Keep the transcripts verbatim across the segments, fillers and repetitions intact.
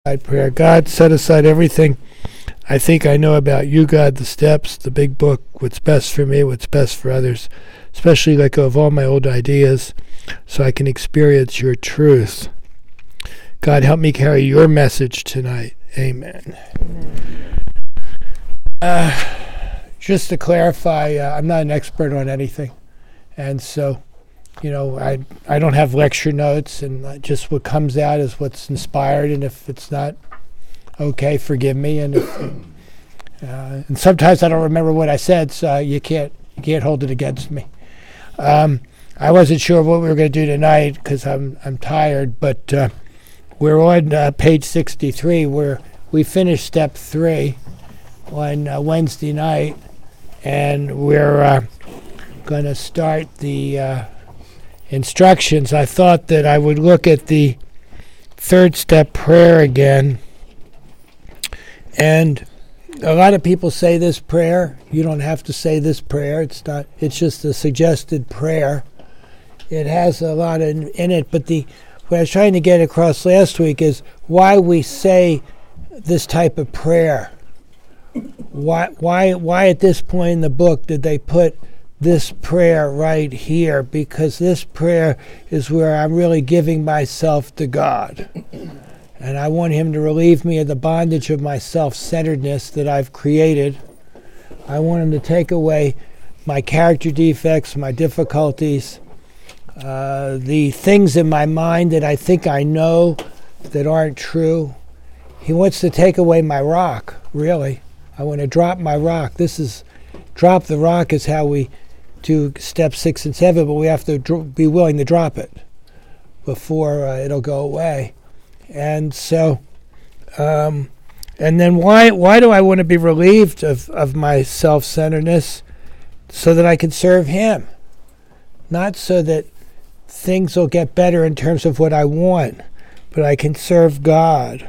Prayer. God, set aside everything I think I know about you, God, the steps, the big book, what's best for me, what's best for others, especially let go of all my old ideas so I can experience your truth. God, help me carry your message tonight. Amen. Amen. Uh, just to clarify, uh, I'm not an expert on anything, and so You know, I I don't have lecture notes, and just what comes out is what's inspired. And if it's not okay, forgive me. And if, uh, and sometimes I don't remember what I said, so you can't you can't hold it against me. Um, I wasn't sure what we were going to do tonight because I'm I'm tired. But uh, we're on uh, page sixty-three, where we finished step three on uh, Wednesday night, and we're uh, going to start the Uh, instructions. I thought that I would look at the third step prayer again. And a lot of people say this prayer. You don't have to say this prayer. It's not. It's just a suggested prayer. It has a lot in, in it. But the what I was trying to get across last week is why we say this type of prayer. Why why why at this point in the book did they put this prayer right here? Because this prayer is where I'm really giving myself to God. And I want him to relieve me of the bondage of my self-centeredness that I've created. I want him to take away my character defects, my difficulties, uh, the things in my mind that I think I know that aren't true. He wants to take away my rock, really. I want to drop my rock. This is, drop the rock is how we to step six and seven, but we have to dr- be willing to drop it before uh, it'll go away. And so, um, and then why why do I want to be relieved of, of my self-centeredness? So that I can serve him, not so that things will get better in terms of what I want, but I can serve God.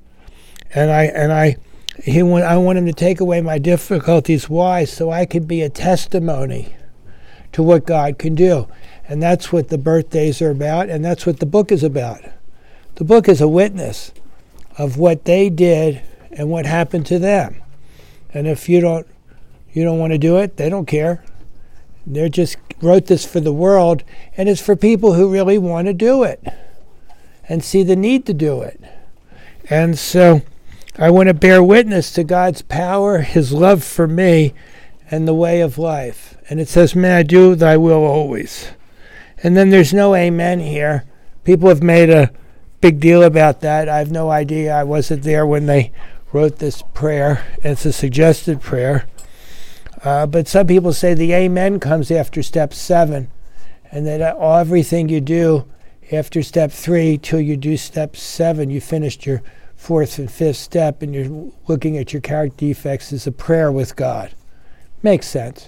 And I and I he want I want him to take away my difficulties. Why? So I can be a testimony to what God can do. And that's what the birthdays are about, and that's what the book is about. The book is a witness of what they did and what happened to them. And if you don't you don't want to do it, they don't care. They just wrote this for the world, and it's for people who really want to do it and see the need to do it. And so I want to bear witness to God's power, his love for me, and the way of life. And it says, may I do thy will always. And then there's no amen here. People have made a big deal about that. I have no idea. I wasn't there when they wrote this prayer. It's a suggested prayer. Uh, but some people say the amen comes after step seven. And that all, everything you do after step three till you do step seven, you finished your fourth and fifth step, and you're looking at your character defects as a prayer with God. Makes sense.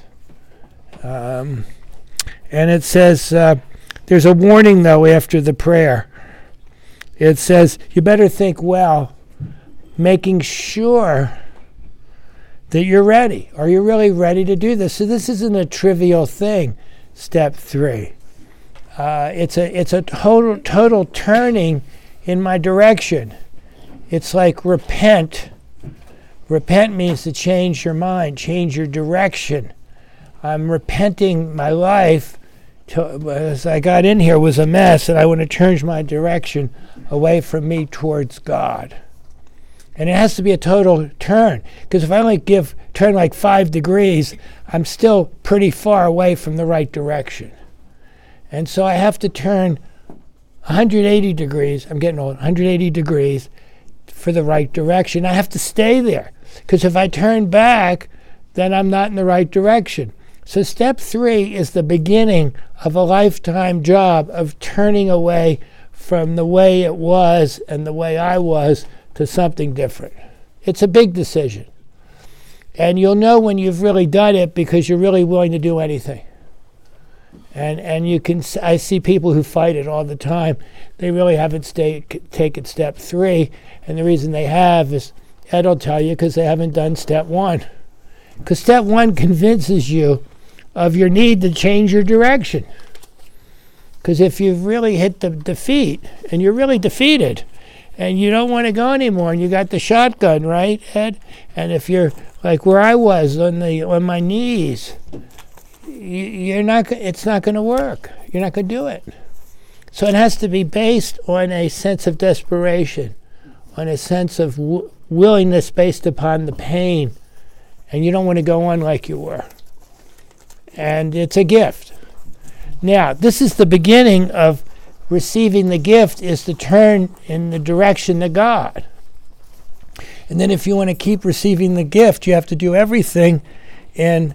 Um, and it says, uh, there's a warning, though, after the prayer. It says, you better think well, making sure that you're ready. Are you really ready to do this? So this isn't a trivial thing, step three. Uh, it's a it's a total total turning in my direction. It's like repent. Repent means to change your mind, change your direction. I'm repenting my life to, as I got in here was a mess, and I want to change my direction away from me towards God. And it has to be a total turn, because if I only give turn like five degrees, I'm still pretty far away from the right direction. And so I have to turn one hundred eighty degrees, I'm getting old, one hundred eighty degrees for the right direction. I have to stay there, because if I turn back, then I'm not in the right direction. So step three is the beginning of a lifetime job of turning away from the way it was and the way I was to something different. It's a big decision. And you'll know when you've really done it because you're really willing to do anything. And and you can, I see people who fight it all the time. They really haven't stayed, taken step three. And the reason they have is, Ed will tell you, because they haven't done step one. Because step one convinces you of your need to change your direction. Because if you've really hit the defeat, and you're really defeated, and you don't want to go anymore, and you got the shotgun, right, Ed? And if you're like where I was on the on my knees, you, you're not. It's not going to work. You're not going to do it. So it has to be based on a sense of desperation, on a sense of w- willingness based upon the pain, and you don't want to go on like you were. And it's a gift. Now, this is the beginning of receiving the gift, is to turn in the direction of God. And then if you want to keep receiving the gift, you have to do everything in,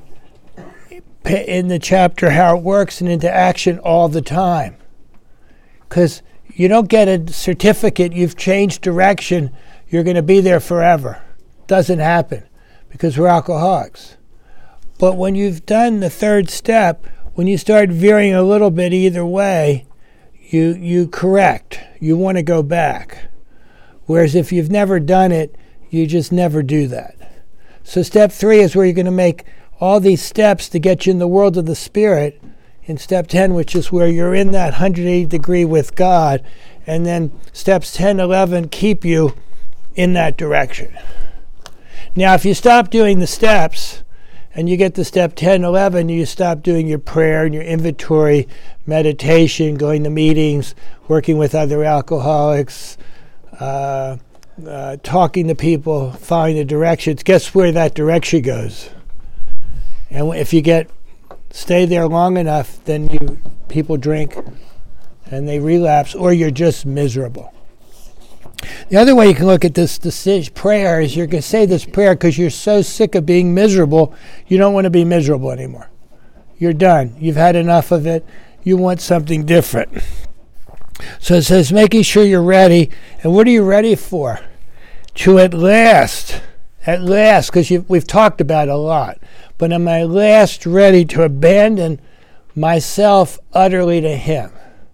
in the chapter How It Works and into action all the time. Because you don't get a certificate, you've changed direction, you're going to be there forever. Doesn't happen because we're alcoholics. But when you've done the third step, when you start veering a little bit either way, you you correct. You want to go back. Whereas if you've never done it, you just never do that. So step three is where you're going to make all these steps to get you in the world of the Spirit. In step ten, which is where you're in that one hundred eighty degree with God. And then steps ten, eleven keep you in that direction. Now, if you stop doing the steps, and you get to step ten, eleven, you stop doing your prayer and your inventory, meditation, going to meetings, working with other alcoholics, uh, uh, talking to people, following the directions. Guess where that direction goes? And if you get stay there long enough, then you people drink and they relapse, or you're just miserable. The other way you can look at this decision, prayer is you're going to say this prayer because you're so sick of being miserable, you don't want to be miserable anymore. You're done. You've had enough of it. You want something different. So it says making sure you're ready. And what are you ready for? To at last, at last, because we've talked about it a lot, but am I last ready to abandon myself utterly to Him?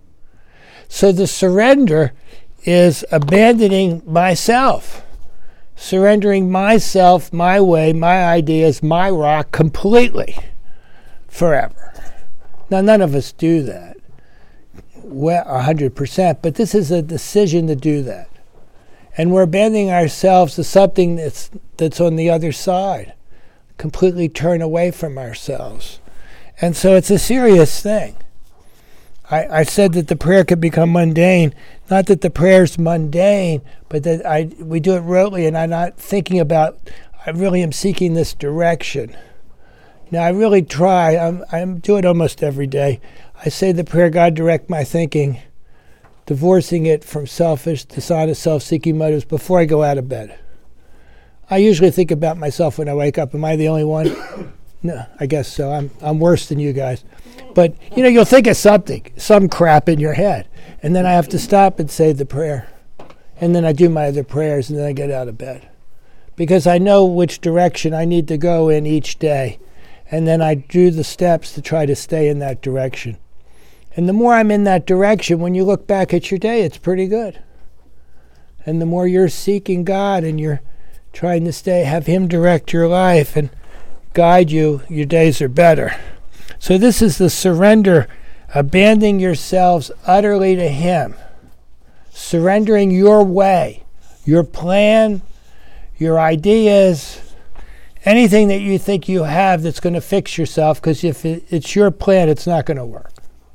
So the surrender is abandoning myself, surrendering myself, my way, my ideas, my rock completely, forever. Now, none of us do that well, one hundred percent, but this is a decision to do that. And we're abandoning ourselves to something that's that's on the other side, completely turn away from ourselves. And so it's a serious thing. I, I said that the prayer could become mundane. Not that the prayer's mundane, but that I we do it rotely, and I'm not thinking about, I really am seeking this direction. Now, I really try. I'm, I do it almost every day. I say the prayer, God, direct my thinking, divorcing it from selfish, dishonest, self-seeking motives before I go out of bed. I usually think about myself when I wake up. Am I the only one? No, I guess so. I'm I'm worse than you guys. But, you know, you'll think of something, some crap in your head. And then I have to stop and say the prayer. And then I do my other prayers, and then I get out of bed. Because I know which direction I need to go in each day. And then I do the steps to try to stay in that direction. And the more I'm in that direction, when you look back at your day, it's pretty good. And the more you're seeking God and you're trying to stay, have Him direct your life and guide you, your days are better. So this is the surrender, abandoning yourselves utterly to Him, surrendering your way, your plan, your ideas, anything that you think you have that's going to fix yourself, because if it, it's your plan, it's not going to work.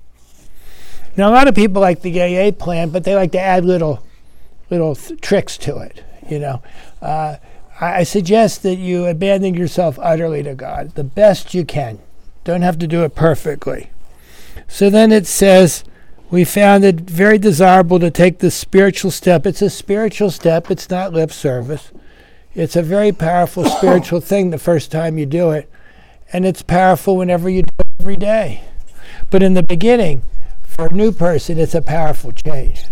Now, a lot of people like the A A plan, but they like to add little little th- tricks to it, you know. Uh, I, I suggest that you abandon yourself utterly to God, the best you can. Don't have to do it perfectly. So then it says, we found it very desirable to take this spiritual step. It's a spiritual step. It's not lip service. It's a very powerful spiritual thing the first time you do it. And it's powerful whenever you do it every day. But in the beginning, for a new person, it's a powerful change.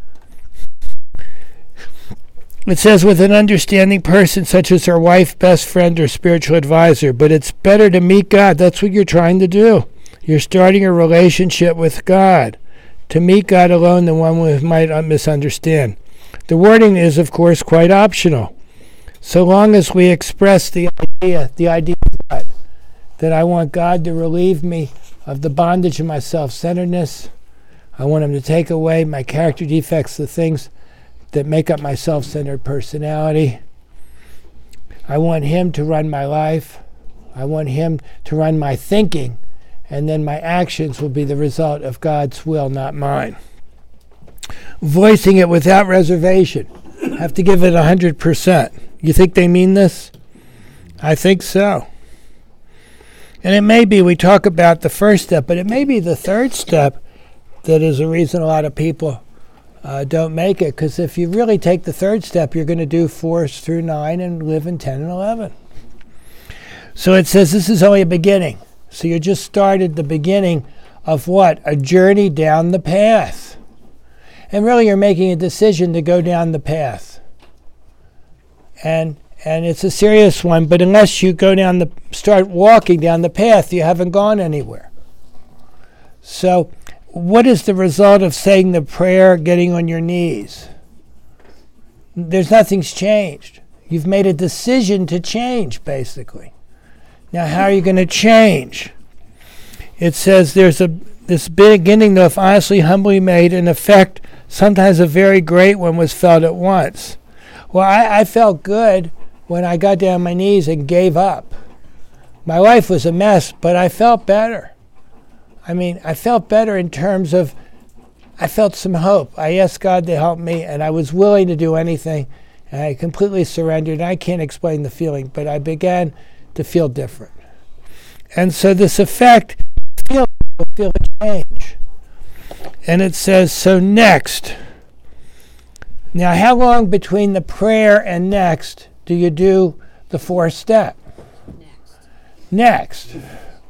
It says, with an understanding person such as our wife, best friend, or spiritual advisor. But it's better to meet God. That's what you're trying to do. You're starting a relationship with God. To meet God alone, the one who might misunderstand. The wording is, of course, quite optional. So long as we express the idea, the idea of God, that I want God to relieve me of the bondage of my self-centeredness. I want Him to take away my character defects, the things that make up my self-centered personality. I want him to run my life. I want him to run my thinking, and then my actions will be the result of God's will, not mine. Voicing it without reservation. Have to give it one hundred percent. You think they mean this? I think so. And it may be, we talk about the first step, but it may be the third step that is a reason a lot of people uh, don't make it. Because if you really take the third step, you're going to do four through nine and live in ten and eleven. So it says this is only a beginning. So you just started the beginning of what? A journey down the path. And really you're making a decision to go down the path. And and it's a serious one, but unless you go down the, start walking down the path, you haven't gone anywhere. So what is the result of saying the prayer, getting on your knees? There's nothing's changed. You've made a decision to change, basically. Now, how are you going to change? It says there's a this beginning, though, if honestly, humbly made, in effect, sometimes a very great one was felt at once. Well, I, I felt good when I got down on my knees and gave up. My life was a mess, but I felt better. I mean, I felt better in terms of, I felt some hope. I asked God to help me, and I was willing to do anything, and I completely surrendered. I can't explain the feeling, but I began to feel different. And so this effect, feel, feel a change. And it says, so next. Now, how long between the prayer and next do you do the fourth step? Next. Next.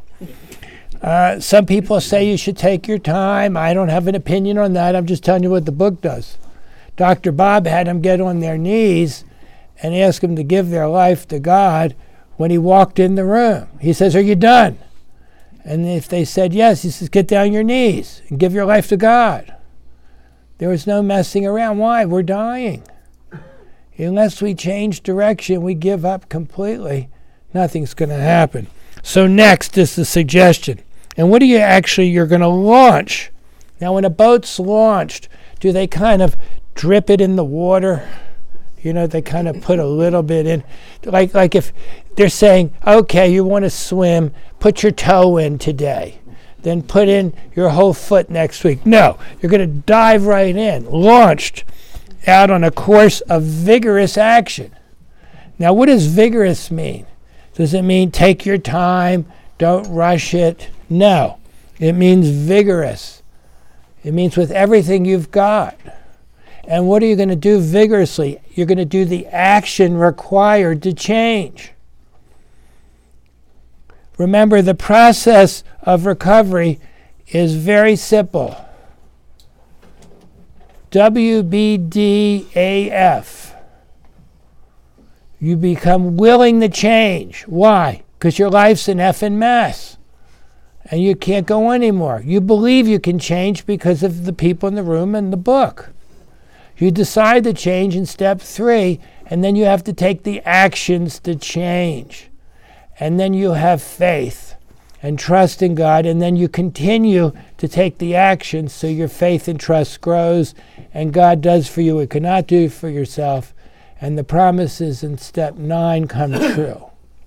Uh, some people say you should take your time. I don't have an opinion on that. I'm just telling you what the book does. Doctor Bob had them get on their knees and ask them to give their life to God when he walked in the room. He says, are you done? And if they said yes, he says, get down your knees and give your life to God. There was no messing around. Why? We're dying. Unless we change direction, we give up completely, nothing's going to happen. So next is the suggestion. And what do you actually, you're going to launch. Now when a boat's launched, do they kind of drip it in the water? You know, they kind of put a little bit in. Like, like if they're saying, okay, you want to swim, put your toe in today. Then put in your whole foot next week. No, you're going to dive right in, launched out on a course of vigorous action. Now, what does vigorous mean? Does it mean take your time, don't rush it? No, it means vigorous. It means with everything you've got. And what are you going to do vigorously? You're going to do the action required to change. Remember, the process of recovery is very simple. W B D A F. You become willing to change. Why? Because your life's an effing mess. And you can't go anymore. You believe you can change because of the people in the room and the book. You decide to change in step three, and then you have to take the actions to change. And then you have faith and trust in God, and then you continue to take the actions so your faith and trust grows, and God does for you what you cannot do for yourself, and the promises in step nine come true.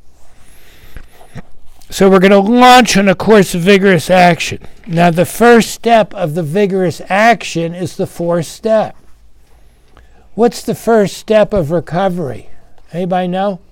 So we're going to launch on a course of vigorous action. Now the first step of the vigorous action is the fourth step. What's the first step of recovery? Anybody know?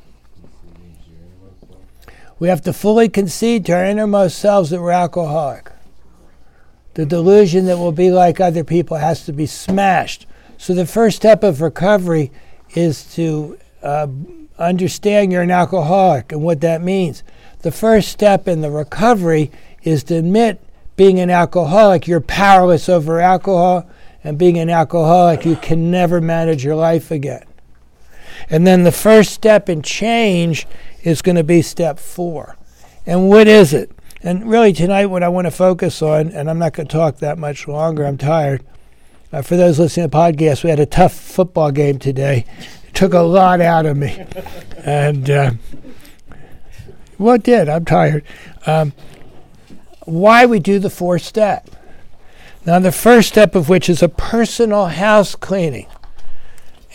We have to fully concede to our innermost selves that we're alcoholic. The delusion that we'll be like other people has to be smashed. So the first step of recovery is to uh, understand you're an alcoholic and what that means. The first step in the recovery is to admit being an alcoholic, you're powerless over alcohol, and being an alcoholic, you can never manage your life again. And then the first step in change is going to be step four. And what is it? And really tonight what I want to focus on, and I'm not going to talk that much longer, I'm tired. Uh, for those listening to the podcast, we had a tough football game today. It took a lot out of me. And, uh, well, it did. I'm tired. Um, why we do the fourth step. Now, the first step of which is a personal house cleaning.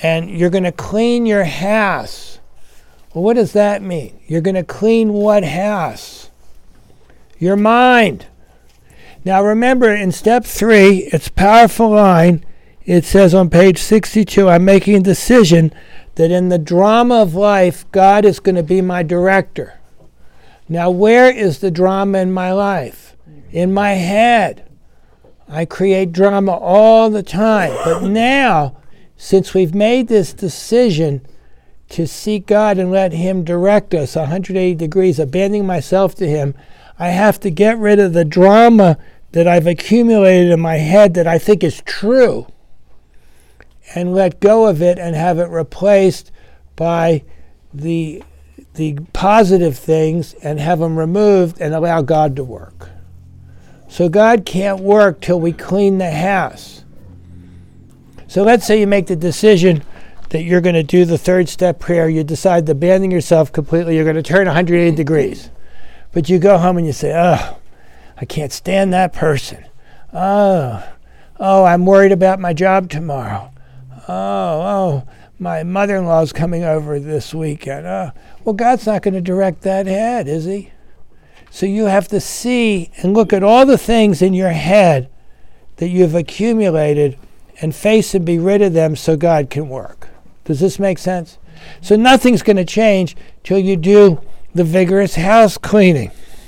and you're going to clean your house. Well, what does that mean? You're going to clean what house? Your mind. Now remember, in step three, it's a powerful line. It says on page sixty-two, I'm making a decision that in the drama of life, God is going to be my director. Now, where is the drama in my life? In my head. I create drama all the time. But now, since we've made this decision to seek God and let Him direct us one hundred eighty degrees, abandoning myself to Him, I have to get rid of the drama that I've accumulated in my head that I think is true, and let go of it and have it replaced by the the positive things and have them removed and allow God to work. So God can't work till we clean the house. So let's say you make the decision that you're going to do the third step prayer. You decide to abandon yourself completely. You're going to turn one hundred eighty degrees. But you go home and you say, oh, I can't stand that person. Oh, oh, I'm worried about my job tomorrow. Oh, oh, my mother-in-law's coming over this weekend. Oh. Well, God's not going to direct that head, is He? So you have to see and look at all the things in your head that you've accumulated and face and be rid of them so God can work. Does this make sense? So nothing's going to change till you do the vigorous house cleaning.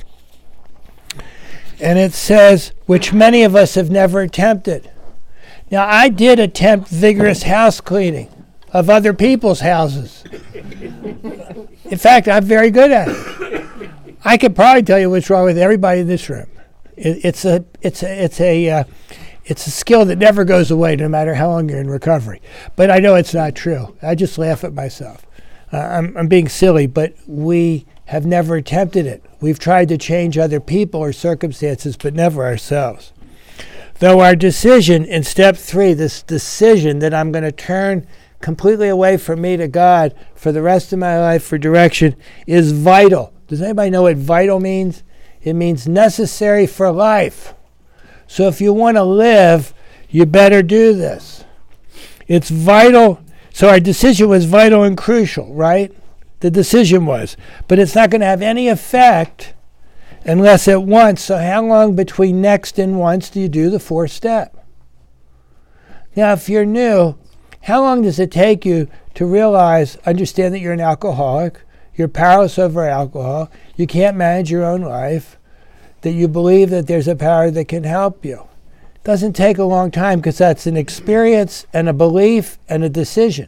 And it says, which many of us have never attempted. Now, I did attempt vigorous house cleaning of other people's houses. In fact, I'm very good at it. I could probably tell you what's wrong with everybody in this room. It, it's a, it's a, it's a, uh, it's a skill that never goes away, no matter how long you're in recovery. But I know it's not true. I just laugh at myself. Uh, I'm, I'm being silly, but we have never attempted it. We've tried to change other people or circumstances, but never ourselves. Though our decision in step three, this decision that I'm going to turn completely away from me to God for the rest of my life for direction, is vital. Does anybody know what vital means? It means necessary for life. So if you want to live, you better do this. It's vital. So our decision was vital and crucial, right? The decision was. But it's not going to have any effect unless at once. So how long between next and once do you do the fourth step? Now, if you're new, how long does it take you to realize, understand that you're an alcoholic, you're powerless over alcohol, you can't manage your own life, that you believe that there's a power that can help you? It doesn't take a long time because that's an experience and a belief and a decision.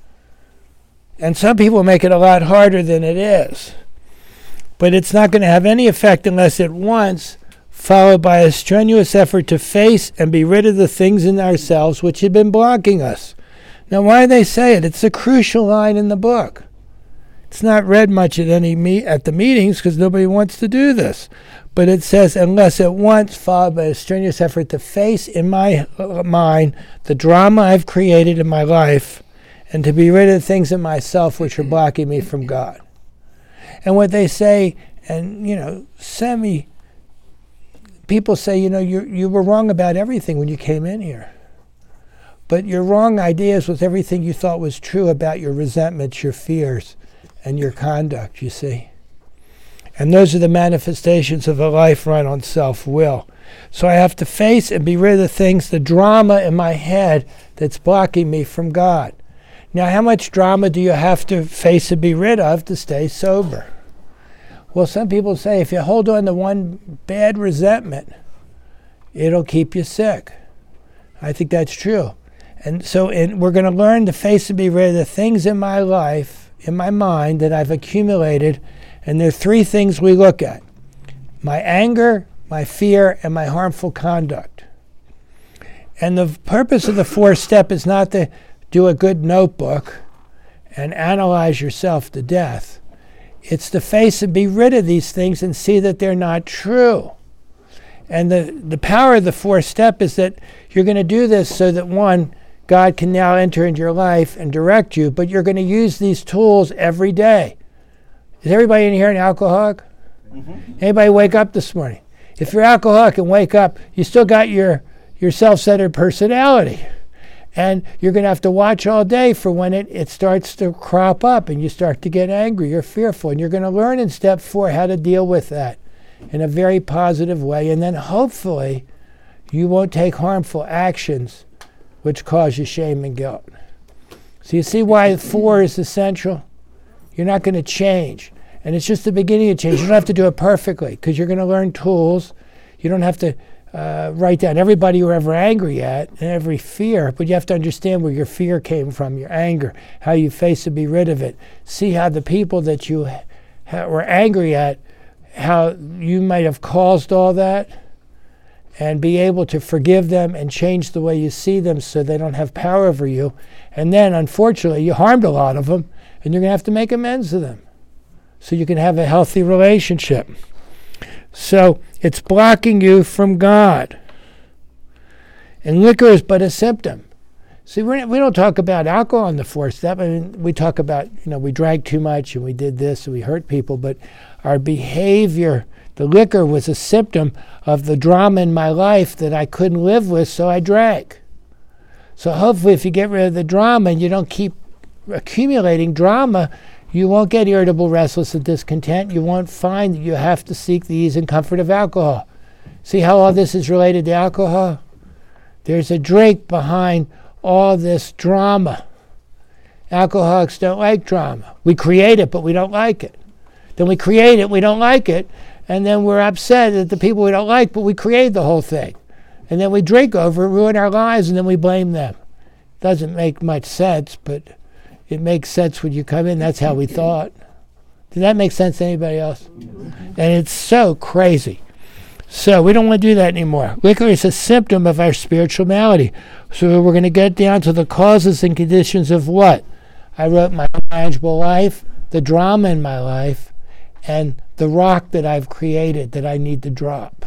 And some people make it a lot harder than it is. But it's not going to have any effect unless at once followed by a strenuous effort to face and be rid of the things in ourselves which have been blocking us. Now, why do they say it? It's a crucial line in the book. It's not read much at any me- at the meetings because nobody wants to do this. But it says, unless at once followed by a strenuous effort to face in my uh, mind the drama I've created in my life and to be rid of the things in myself which are blocking me from God. And what they say, and, you know, semi, people say, you know, you you were wrong about everything when you came in here. But your wrong ideas was everything you thought was true about your resentments, your fears, and your conduct, you see. And those are the manifestations of a life run on self-will. So I have to face and be rid of the things, the drama in my head that's blocking me from God. Now, how much drama do you have to face and be rid of to stay sober? Well, some people say if you hold on to one bad resentment, it'll keep you sick. I think that's true. And so in, we're going to learn to face and be rid of the things in my life, in my mind, that I've accumulated. And there are three things we look at: my anger, my fear, and my harmful conduct. And the purpose of the fourth step is not to do a good notebook and analyze yourself to death. It's to face and be rid of these things and see that they're not true. And the, the power of the fourth step is that you're going to do this so that, one, God can now enter into your life and direct you, but you're going to use these tools every day. Is everybody in here an alcoholic? Mm-hmm. Anybody wake up this morning? If you're alcoholic and wake up, you still got your, your self-centered personality. And you're going to have to watch all day for when it, it starts to crop up and you start to get angry, you're fearful. And you're going to learn in step four how to deal with that in a very positive way. And then hopefully you won't take harmful actions which cause you shame and guilt. So you see why four is essential? You're not going to change. And it's just the beginning of change. You don't have to do it perfectly because you're going to learn tools. You don't have to uh, write down everybody you're ever angry at and every fear, but you have to understand where your fear came from, your anger, how you face to be rid of it. See how the people that you ha- were angry at, how you might have caused all that, and be able to forgive them and change the way you see them so they don't have power over you. And then, unfortunately, you harmed a lot of them, and you're going to have to make amends to them so you can have a healthy relationship. So it's blocking you from God. And liquor is but a symptom. See, we're, we don't talk about alcohol in the fourth step. I mean, we talk about, you know, we drank too much and we did this and we hurt people, but our behavior, the liquor was a symptom of the drama in my life that I couldn't live with, so I drank. So hopefully if you get rid of the drama and you don't keep accumulating drama, you won't get irritable, restless, and discontent. You won't find that you have to seek the ease and comfort of alcohol. See how all this is related to alcohol? There's a drink behind all this drama. Alcoholics don't like drama. We create it, but we don't like it. Then we create it, we don't like it, and then we're upset at the people we don't like, but we create the whole thing. And then we drink over it, ruin our lives, and then we blame them. Doesn't make much sense, but it makes sense when you come in. That's how we thought. Did that make sense to anybody else? And it's so crazy. So we don't want to do that anymore. Liquor is a symptom of our spiritual malady. So we're going to get down to the causes and conditions of what? I wrote my unmanageable life, the drama in my life, and the rock that I've created that I need to drop.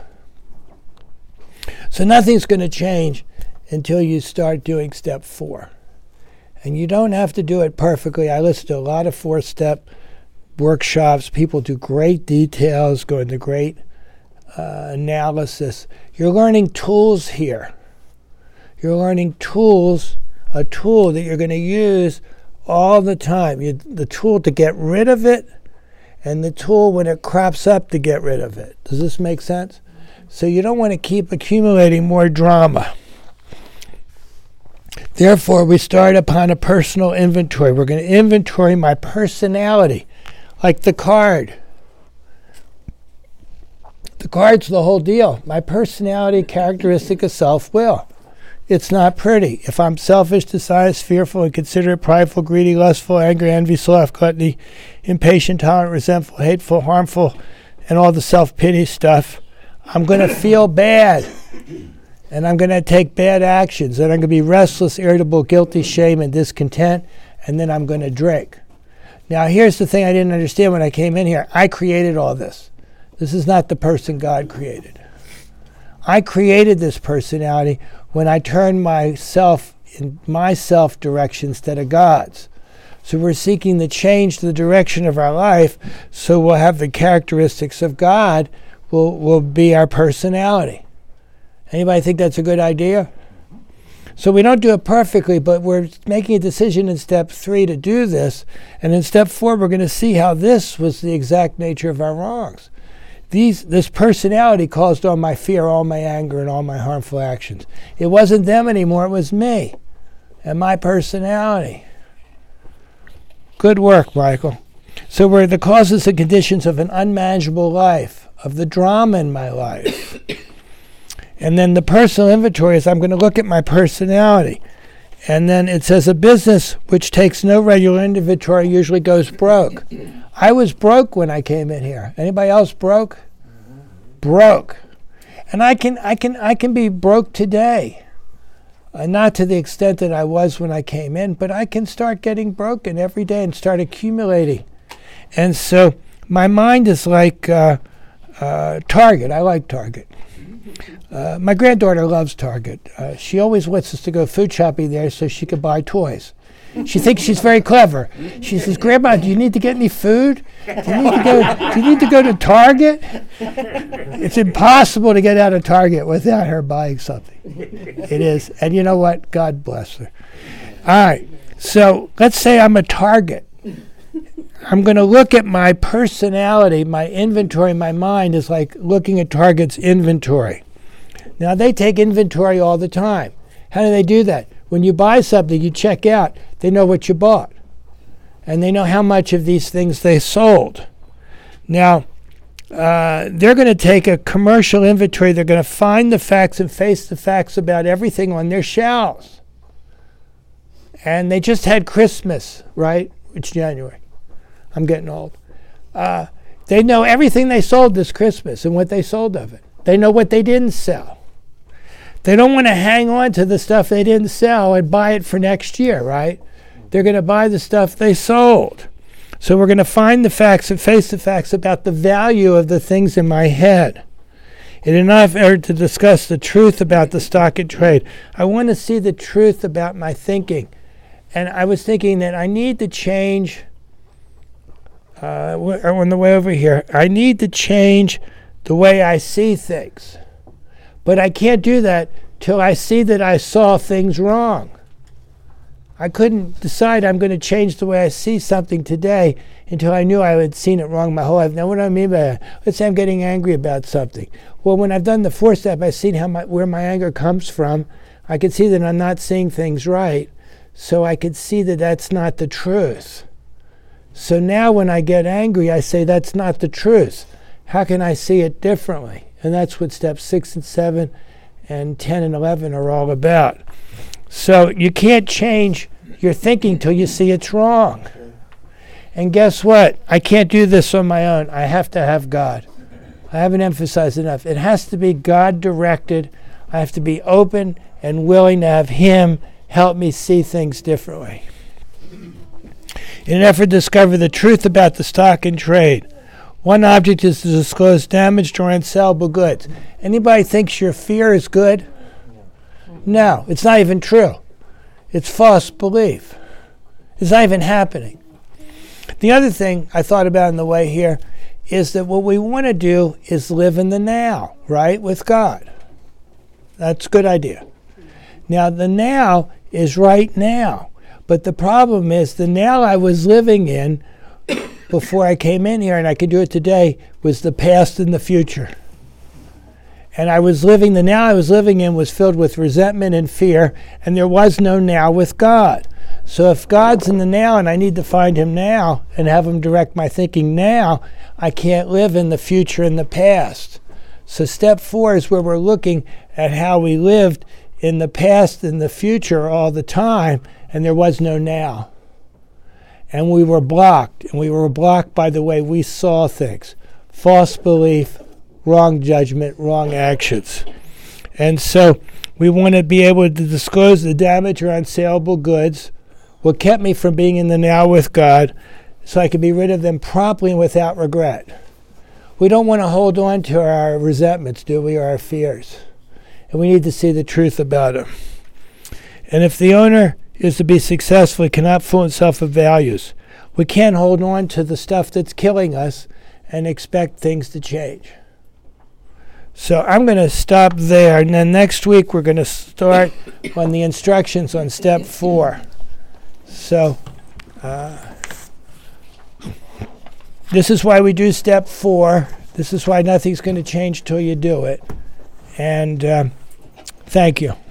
So nothing's going to change until you start doing step four. And you don't have to do it perfectly. I listen to a lot of four-step workshops. People do great details, go into great uh, analysis. You're learning tools here. You're learning tools, a tool that you're going to use all the time. You, the tool to get rid of it and the tool when it crops up to get rid of it. Does this make sense? So you don't want to keep accumulating more drama. Therefore, we start upon a personal inventory. We're going to inventory my personality, like the card. The card's the whole deal. My personality, characteristic of self-will. It's not pretty. If I'm selfish, dishonest, fearful, inconsiderate, prideful, greedy, lustful, angry, envy, sloth, gluttony, impatient, tolerant, resentful, hateful, harmful, and all the self-pity stuff, I'm going to feel bad. And I'm going to take bad actions. And I'm going to be restless, irritable, guilty, shame, and discontent. And then I'm going to drink. Now, here's the thing I didn't understand when I came in here. I created all this. This is not the person God created. I created this personality when I turned myself in my self direction instead of God's. So we're seeking to change the direction of our life so we'll have the characteristics of God will, will be our personality. Anybody think that's a good idea? So we don't do it perfectly, but we're making a decision in step three to do this. And in step four, we're going to see how this was the exact nature of our wrongs. These, this personality caused all my fear, all my anger, and all my harmful actions. It wasn't them anymore, it was me and my personality. Good work, Michael. So we're the causes and conditions of an unmanageable life, of the drama in my life. And then the personal inventory is I'm going to look at my personality. And then it says a business which takes no regular inventory usually goes broke. I was broke when I came in here. Anybody else broke? Mm-hmm. Broke. And I can I can I can be broke today. Uh, not to the extent that I was when I came in, but I can start getting broken every day and start accumulating. And so my mind is like uh, uh, Target. I like Target. Uh, my granddaughter loves Target. Uh, she always wants us to go food shopping there so she could buy toys. She thinks she's very clever. She says, Grandma, do you need to get any food? Do you need to go, do you need to, go to Target? It's impossible to get out of Target without her buying something. It is. And you know what? God bless her. All right. So let's say I'm a target. I'm going to look at my personality, my inventory, my mind is like looking at Target's inventory. Now, they take inventory all the time. How do they do that? When you buy something, you check out, they know what you bought. And they know how much of these things they sold. Now, uh, they're going to take a commercial inventory. They're going to find the facts and face the facts about everything on their shelves. And they just had Christmas, right? It's January. I'm getting old. Uh, they know everything they sold this Christmas and what they sold of it. They know what they didn't sell. They don't want to hang on to the stuff they didn't sell and buy it for next year, right? They're going to buy the stuff they sold. So we're going to find the facts and face the facts about the value of the things in my head. In an effort to discuss the truth about the stock and trade, I want to see the truth about my thinking. And I was thinking that I need to change, uh, on the way over here, I need to change the way I see things. But I can't do that till I see that I saw things wrong. I couldn't decide I'm going to change the way I see something today until I knew I had seen it wrong my whole life. Now, what do I mean by that? Let's say I'm getting angry about something. Well, when I've done the fourth step, I've seen how my, where my anger comes from. I can see that I'm not seeing things right. So I could see that that's not the truth. So now when I get angry, I say that's not the truth. How can I see it differently? And that's what steps six and seven and ten and eleven are all about. So you can't change your thinking till you see it's wrong. And guess what? I can't do this on my own. I have to have God. I haven't emphasized enough. It has to be God-directed. I have to be open and willing to have Him help me see things differently. In an effort to discover the truth about the stock and trade, one object is to disclose damaged or unsellable goods. Anybody thinks your fear is good? No, it's not even true. It's false belief. It's not even happening. The other thing I thought about on the way here is that what we want to do is live in the now, right, with God. That's a good idea. Now, the now is right now. But the problem is the now I was living in before I came in here, and I could do it today, was the past and the future. And I was living, the now I was living in was filled with resentment and fear, and there was no now with God. So if God's in the now and I need to find Him now and have Him direct my thinking now, I can't live in the future and the past. So step four is where we're looking at how we lived in the past and the future all the time, and there was no now. And we were blocked, and we were blocked by the way we saw things. False belief, wrong judgment, wrong actions. And so we want to be able to disclose the damaged or unsaleable goods, what kept me from being in the now with God, so I could be rid of them promptly and without regret. We don't want to hold on to our resentments, do we, or our fears. And we need to see the truth about them. And if the owner is to be successful, he cannot fool himself with values. We can't hold on to the stuff that's killing us and expect things to change. So I'm going to stop there, and then next week we're going to start on the instructions on step four. So uh, this is why we do step four. This is why nothing's going to change till you do it. And um, thank you.